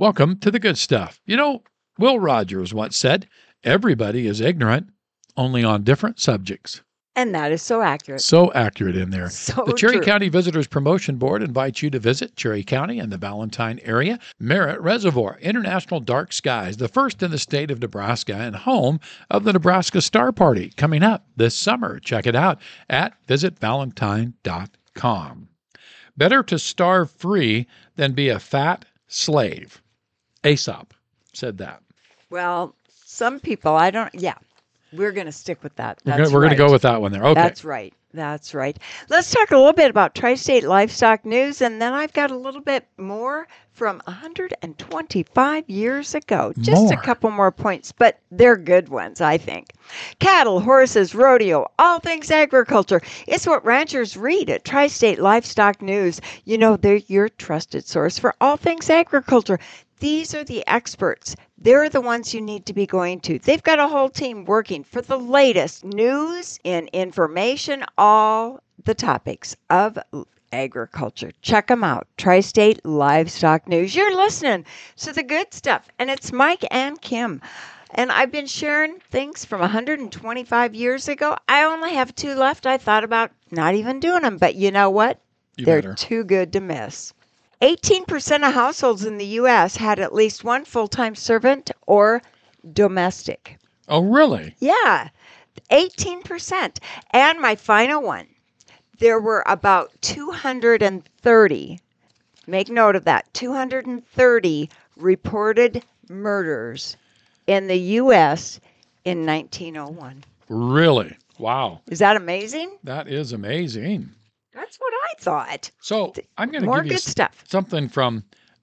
Welcome to the good stuff. You know, Will Rogers once said, everybody is ignorant, only on different subjects. And that is so accurate. So accurate in there. So The Cherry true. County Visitors Promotion Board invites you to visit Cherry County and the Valentine area. Merritt Reservoir, International Dark Skies, the first in the state of Nebraska and home of the Nebraska Star Party, coming up this summer. Check it out at visitvalentine.com. Better to starve free than be a fat slave. Aesop said that. Well, some people, we're going to stick with that. We're going to go with that one there. Okay. That's right. That's right. Let's talk a little bit about Tri-State livestock news, and then I've got a little bit more from 125 years ago. Just a couple more points, but they're good ones, I think. Cattle, horses, rodeo, all things agriculture. It's what ranchers read at Tri-State Livestock News. You know, they're your trusted source for all things agriculture. These are the experts. They're the ones you need to be going to. They've got a whole team working for the latest news and information, all the topics of agriculture. Check them out. Tri-State Livestock News. You're listening to the good stuff, and it's Mike and Kim. And I've been sharing things from 125 years ago. I only have 2 left. I thought about not even doing them, but you know what? They're too good to miss. 18% of households in the U.S. had at least one full-time servant or domestic. Oh, really? Yeah, 18%. And my final one, there were about 230, make note of that, 230 reported murders in the U.S. in 1901. Really? Wow. Is that amazing? That is amazing. That's what I thought. So I'm going to give you something from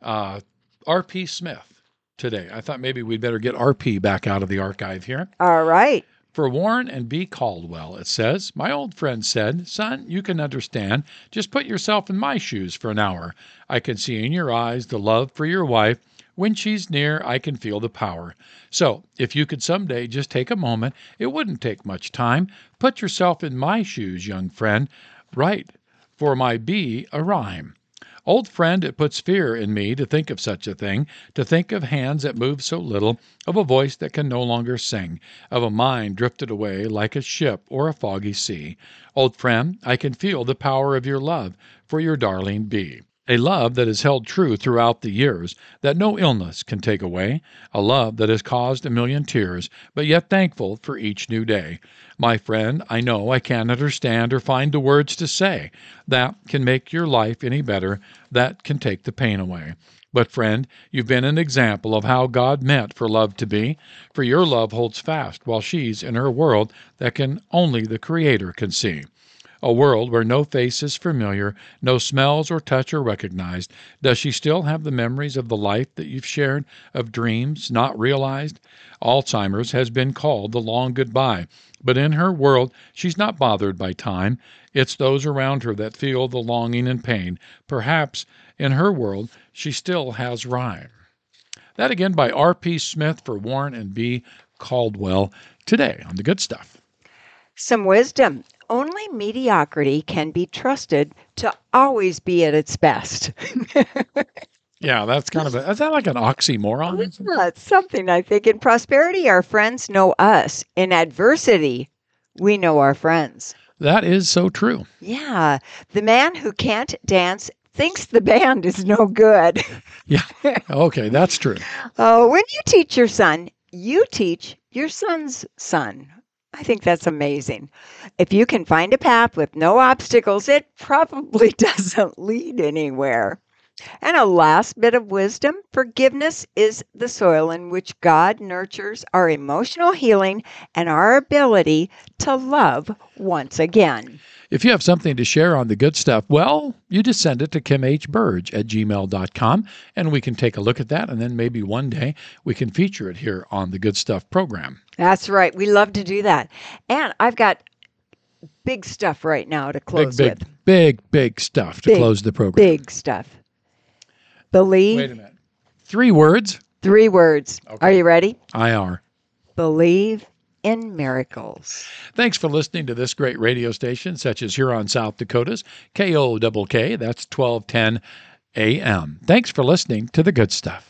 R.P. Smith today. I thought maybe we'd better get R.P. back out of the archive here. All right. For Warren and B. Caldwell, it says, my old friend said, son, you can understand. Just put yourself in my shoes for an hour. I can see in your eyes the love for your wife. When she's near, I can feel the power. So if you could someday just take a moment, it wouldn't take much time. Put yourself in my shoes, young friend. Write for my B a rhyme. Old friend, it puts fear in me to think of such a thing, to think of hands that move so little, of a voice that can no longer sing, of a mind drifted away like a ship or a foggy sea. Old friend, I can feel the power of your love for your darling B. A love that has held true throughout the years, that no illness can take away. A love that has caused a million tears, but yet thankful for each new day. My friend, I know I can't understand or find the words to say that can make your life any better, that can take the pain away. But friend, you've been an example of how God meant for love to be, for your love holds fast while she's in her world that can only the Creator can see. A world where no face is familiar, no smells or touch are recognized. Does she still have the memories of the life that you've shared, of dreams not realized? Alzheimer's has been called the long goodbye, but in her world she's not bothered by time. It's those around her that feel the longing and pain. Perhaps in her world she still has rhyme. That again by R.P. Smith for Warren and B. Caldwell today on The Good Stuff. Some wisdom. Only mediocrity can be trusted to always be at its best. Yeah, that's kind of is that like an oxymoron? Yeah, it's something, I think. In prosperity, our friends know us. In adversity, we know our friends. That is so true. Yeah. The man who can't dance thinks the band is no good. Yeah. Okay, that's true. When you teach your son, you teach your son's son. I think that's amazing. If you can find a path with no obstacles, it probably doesn't lead anywhere. And a last bit of wisdom, forgiveness is the soil in which God nurtures our emotional healing and our ability to love once again. If you have something to share on The Good Stuff, well, you just send it to kimhburge@gmail.com, and we can take a look at that, and then maybe one day we can feature it here on The Good Stuff program. That's right. We love to do that. And I've got big stuff right now to close with. Big stuff to close the program. Big stuff. Believe. Wait a minute. 3 words? 3 words. Okay. Are you ready? I are. Believe in miracles. Thanks for listening to this great radio station, such as Huron, South Dakota's KOKK, that's 1210 AM. Thanks for listening to The Good Stuff.